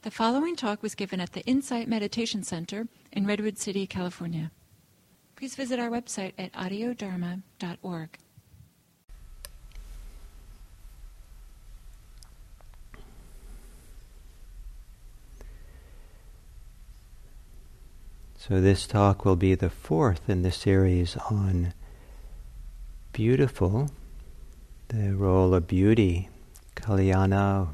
The following talk was given at the Insight Meditation Center in Redwood City, California. Please visit our website at audiodharma.org. So this talk will be the fourth in the series on beautiful, the role of beauty, Kalyana,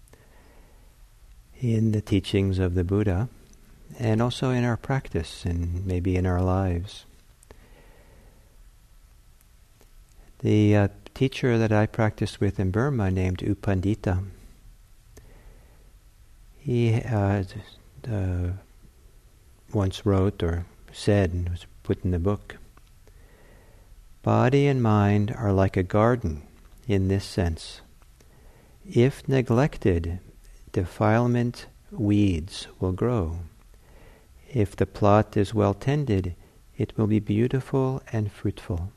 in the teachings of the Buddha, and also in our practice and maybe in our lives. The teacher that I practiced with in Burma named U Pandita, he once wrote or said, and was put in the book, body and mind are like a garden in this sense. If neglected, defilement weeds will grow. If the plot is well tended, it will be beautiful and fruitful.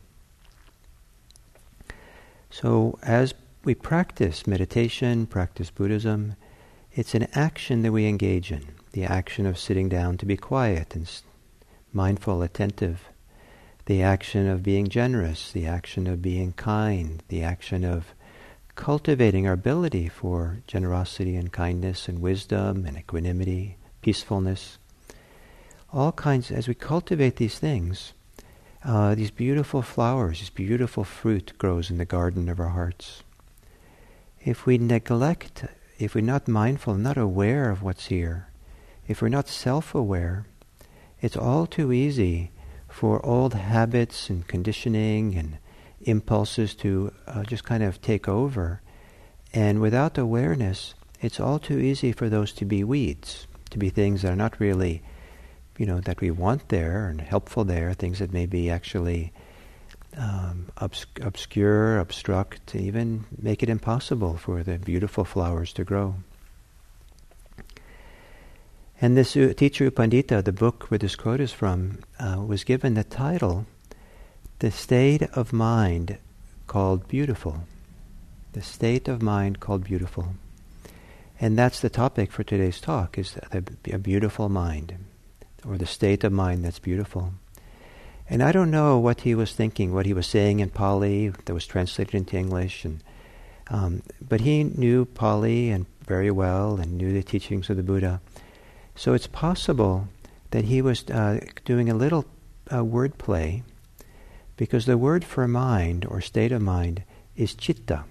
So as we practice meditation, practice Buddhism, it's an action that we engage in, the action of sitting down to be quiet and mindful, attentive, the action of being generous, the action of being kind, the action of cultivating our ability for generosity and kindness and wisdom and equanimity, peacefulness. All kinds, as we cultivate these things, these beautiful flowers, this beautiful fruit grows in the garden of our hearts. If we neglect, if we're not mindful, not aware of what's here, if we're not self-aware, it's all too easy for old habits and conditioning and impulses to just kind of take over. And without awareness, it's all too easy for those to be weeds, to be things that are not really, that we want there and helpful there, things that may be actually obscure, obstruct, even make it impossible for the beautiful flowers to grow. And this teacher U Pandita, the book where this quote is from, was given the title, The State of Mind Called Beautiful. The state of mind called beautiful. And that's the topic for today's talk, is a beautiful mind, or the state of mind that's beautiful. And I don't know what he was thinking, what he was saying in Pali that was translated into English, but he knew Pali and very well and knew the teachings of the Buddha. So it's possible that he was doing a little wordplay, because the word for mind or state of mind is citta,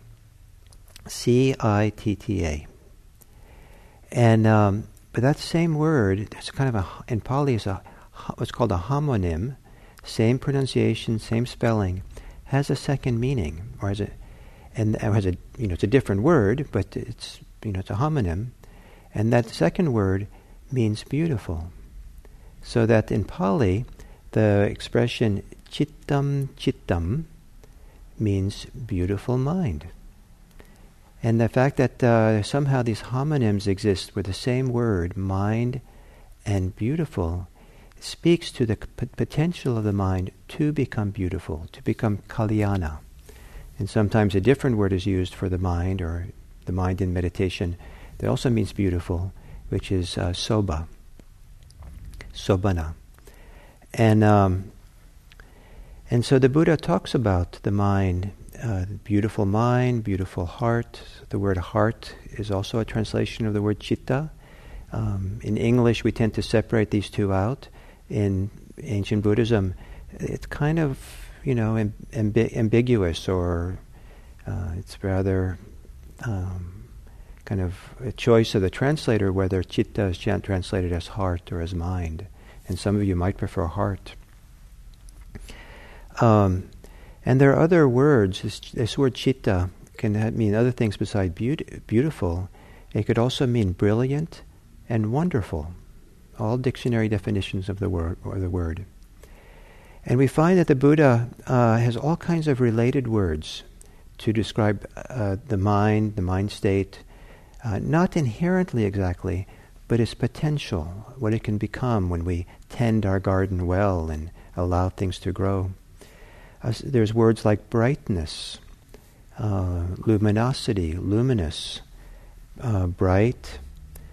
C-I-T-T-A. And but that same word, it's kind of in Pali is what's called a homonym, same pronunciation, same spelling, has a second meaning, or it's a different word, but it's a homonym, and that second word means beautiful. So that in Pali, the expression chittam means beautiful mind. And the fact that somehow these homonyms exist with the same word, mind and beautiful, speaks to the potential of the mind to become beautiful, to become kalyana. And sometimes a different word is used for the mind, or the mind in meditation, that also means beautiful, which is sobha, sobhana. And so the Buddha talks about the mind, beautiful mind, beautiful heart. The word heart is also a translation of the word citta. In English, we tend to separate these two out. In ancient Buddhism, it's kind of, ambiguous, or it's rather kind of a choice of the translator whether citta is translated as heart or as mind. And some of you might prefer heart. And there are other words. This word citta can mean other things besides beautiful. It could also mean brilliant and wonderful. All dictionary definitions of the word. And we find that the Buddha has all kinds of related words to describe the mind state, not inherently exactly, but its potential, what it can become when we tend our garden well and allow things to grow. There's words like brightness, luminosity, luminous, bright,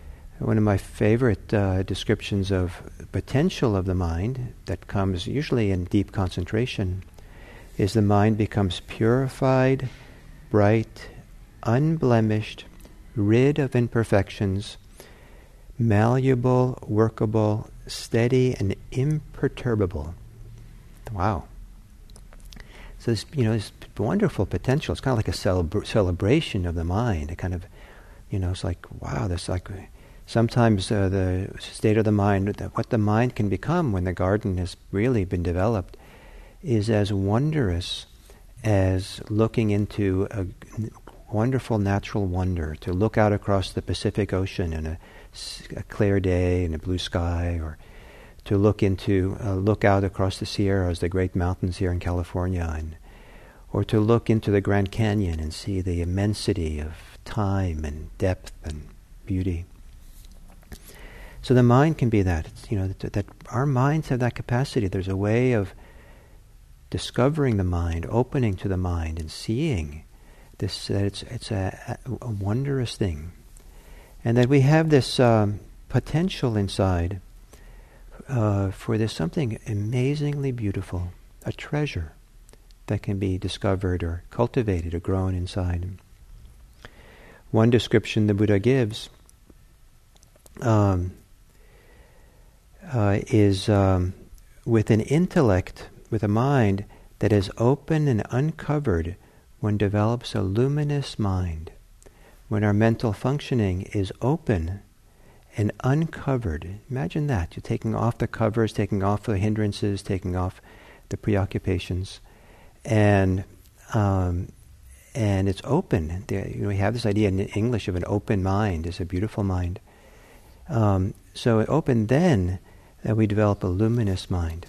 One of my favorite descriptions of potential of the mind that comes usually in deep concentration is the mind becomes purified, bright, unblemished, rid of imperfections, malleable, workable, steady, and imperturbable. Wow. So this wonderful potential. It's kind of like a celebration of the mind. A kind of, it's like, wow, there's like, sometimes the state of the mind, what the mind can become when the garden has really been developed, is as wondrous as looking into a wonderful natural wonder, to look out across the Pacific Ocean in a clear day in a blue sky, or to look out across the Sierras, the great mountains here in California, or to look into the Grand Canyon and see the immensity of time and depth and beauty. So the mind can be that. That our minds have that capacity. There's a way of discovering the mind, opening to the mind, and seeing this. That it's a wondrous thing, and that we have this potential inside for this something amazingly beautiful, a treasure that can be discovered or cultivated or grown inside. One description the Buddha gives is with an intellect, with a mind that is open and uncovered, one develops a luminous mind. When our mental functioning is open and uncovered, imagine that. You're taking off the covers, taking off the hindrances, taking off the preoccupations, and it's open. We have this idea in English of an open mind. It's a beautiful mind. So open, then that we develop a luminous mind.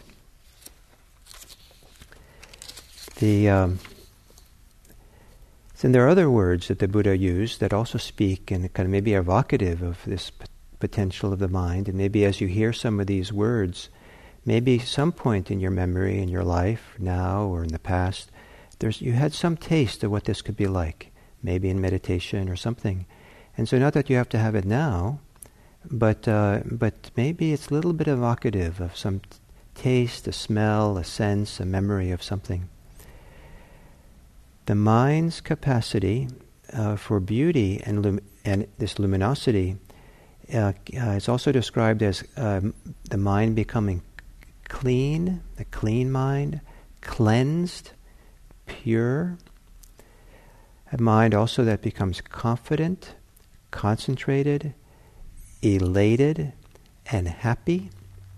Then there are other words that the Buddha used that also speak and kind of maybe are evocative of this potential of the mind. And maybe as you hear some of these words, maybe some point in your memory, in your life, now or in the past, you had some taste of what this could be like, maybe in meditation or something. And so not that you have to have it now, but maybe it's a little bit evocative of some taste, a smell, a sense, a memory of something. The mind's capacity for beauty and this luminosity is also described as the mind becoming clean, a clean mind, cleansed, pure. A mind also that becomes confident, concentrated, elated, and happy.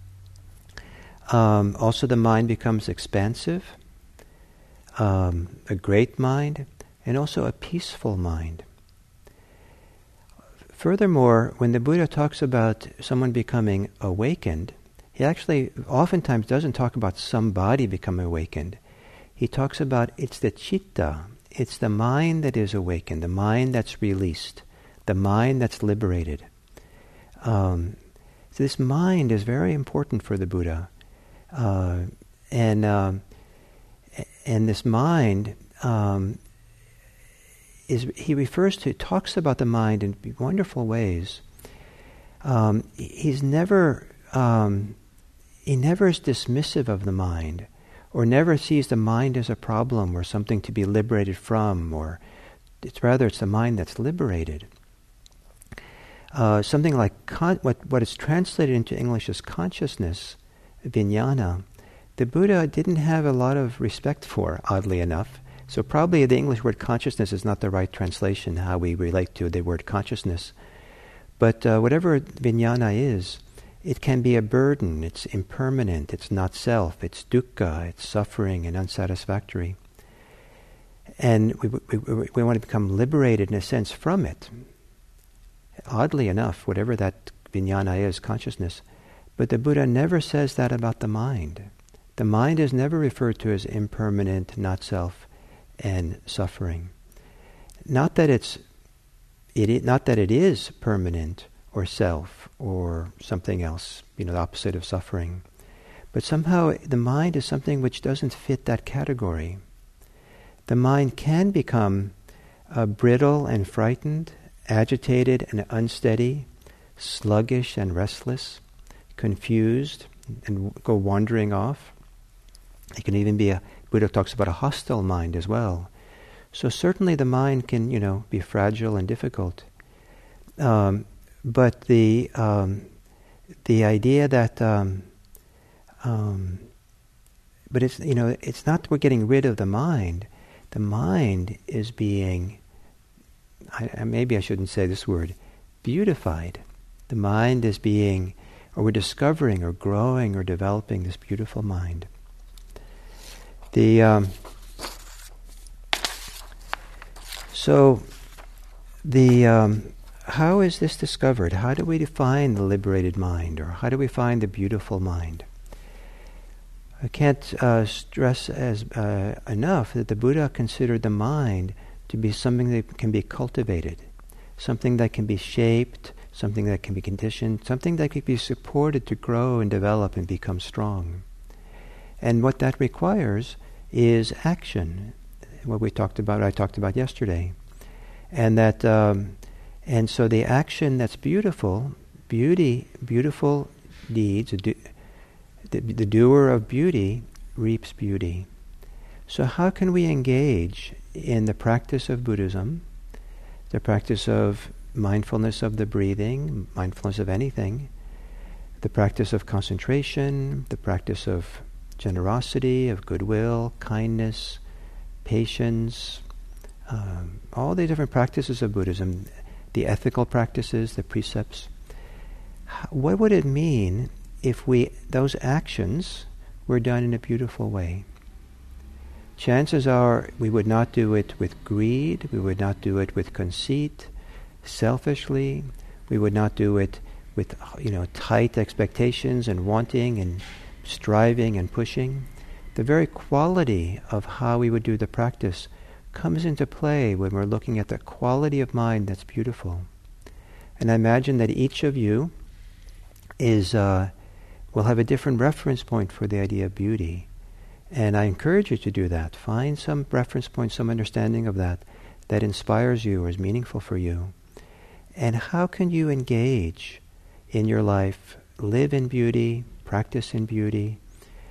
Also the mind becomes expansive, a great mind, and also a peaceful mind. Furthermore, when the Buddha talks about someone becoming awakened, he actually oftentimes doesn't talk about somebody becoming awakened. He talks about it's the citta, it's the mind that is awakened, the mind that's released, the mind that's liberated. So this mind is very important for the Buddha. And this mind talks about the mind in wonderful ways. He never is dismissive of the mind, or never sees the mind as a problem or something to be liberated from, or it's the mind that's liberated. Something like what is translated into English as consciousness, vijnana, the Buddha didn't have a lot of respect for, oddly enough. So probably the English word consciousness is not the right translation, how we relate to the word consciousness. But whatever vijnana is, it can be a burden, it's impermanent, it's not self, it's dukkha, it's suffering and unsatisfactory. And we want to become liberated in a sense from it. Oddly enough, whatever that vijnana is, consciousness. But the Buddha never says that about the mind. The mind is never referred to as impermanent, not self, and suffering. Not that it is permanent or self or something else, the opposite of suffering. But somehow the mind is something which doesn't fit that category. The mind can become brittle and frightened, agitated and unsteady, sluggish and restless, confused, and go wandering off. It can even be Buddha talks about a hostile mind as well. So certainly the mind can, be fragile and difficult. But the idea that, but it's not we're getting rid of the mind. The mind is being, maybe I shouldn't say this word, beautified. The mind is being, or we're discovering or growing or developing this beautiful mind. How is this discovered? How do we define the liberated mind, or how do we find the beautiful mind? I can't stress enough that the Buddha considered the mind to be something that can be cultivated, something that can be shaped, something that can be conditioned, something that can be supported to grow and develop and become strong. And what that requires is action, what I talked about yesterday. And that, and so the action that's beautiful beautiful deeds, the doer of beauty reaps beauty. So how can we engage in the practice of Buddhism, the practice of mindfulness of the breathing, mindfulness of anything, the practice of concentration, the practice of generosity, of goodwill, kindness, patience, all the different practices of Buddhism, the ethical practices, the precepts. What would it mean if those actions were done in a beautiful way? Chances are we would not do it with greed, we would not do it with conceit, selfishly, we would not do it with tight expectations and wanting and striving and pushing. The very quality of how we would do the practice comes into play when we're looking at the quality of mind that's beautiful. And I imagine that each of you will have a different reference point for the idea of beauty. And I encourage you to do that. Find some reference point, some understanding of that inspires you or is meaningful for you. And how can you engage in your life, live in beauty, practice in beauty,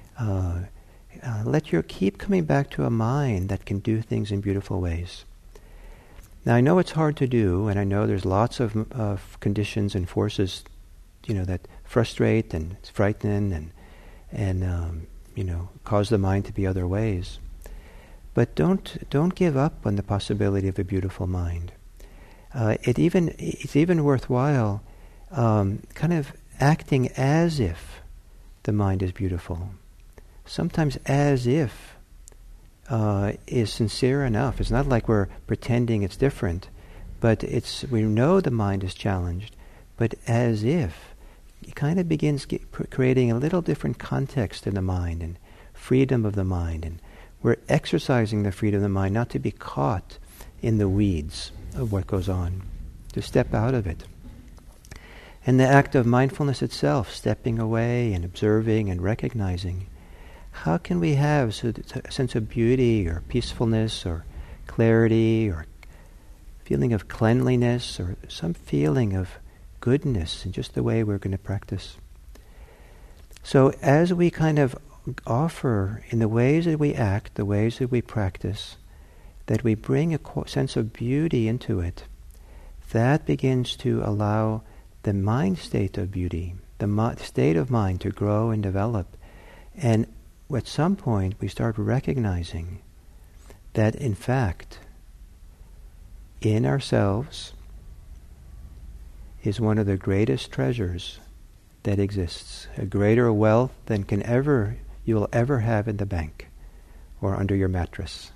keep coming back to a mind that can do things in beautiful ways. Now I know it's hard to do, and I know there's lots of conditions and forces, that frustrate and frighten and cause the mind to be other ways. But don't give up on the possibility of a beautiful mind. It's even worthwhile kind of acting as if the mind is beautiful. Sometimes as if is sincere enough. It's not like we're pretending it's different, but we know the mind is challenged, but as if it kind of begins creating a little different context in the mind and freedom of the mind, and we're exercising the freedom of the mind not to be caught in the weeds of what goes on, to step out of it. And the act of mindfulness itself, stepping away and observing and recognizing. How can we have a sense of beauty or peacefulness or clarity or feeling of cleanliness or some feeling of goodness in just the way we're going to practice? So as we kind of offer in the ways that we act, the ways that we practice, that we bring a sense of beauty into it, that begins to allow the mind state of beauty, the state of mind to grow and develop. And at some point we start recognizing that in fact in ourselves is one of the greatest treasures that exists, a greater wealth than you will ever have in the bank or under your mattress.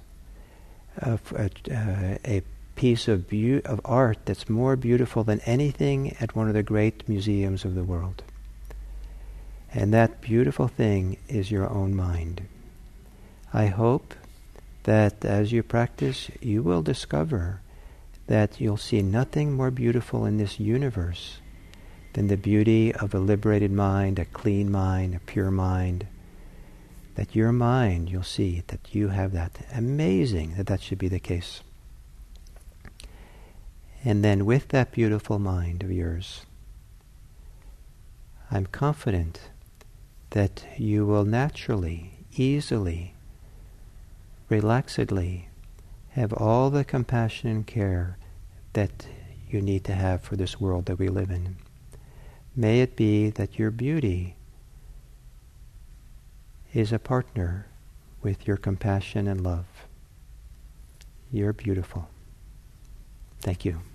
A piece of art that's more beautiful than anything at one of the great museums of the world. And that beautiful thing is your own mind. I hope that as you practice, you will discover that you'll see nothing more beautiful in this universe than the beauty of a liberated mind, a clean mind, a pure mind. That your mind, you'll see that you have that. Amazing that should be the case. And then with that beautiful mind of yours, I'm confident that you will naturally, easily, relaxedly have all the compassion and care that you need to have for this world that we live in. May it be that your beauty is a partner with your compassion and love. You're beautiful. Thank you.